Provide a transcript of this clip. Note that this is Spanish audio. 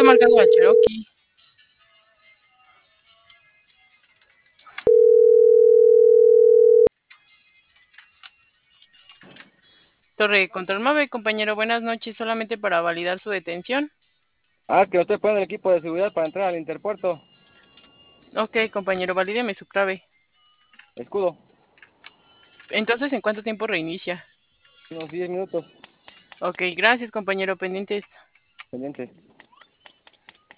marcado al Cherokee. Torre de Control Mave, compañero, buenas noches. Solamente para validar su detención. Que lo estoy poniendo el equipo de seguridad para entrar al interpuerto. Ok, compañero, valídeme su clave. Escudo, Entonces, ¿en cuánto tiempo reinicia? unos 10 minutos Ok, gracias, compañero, pendientes. pendientes.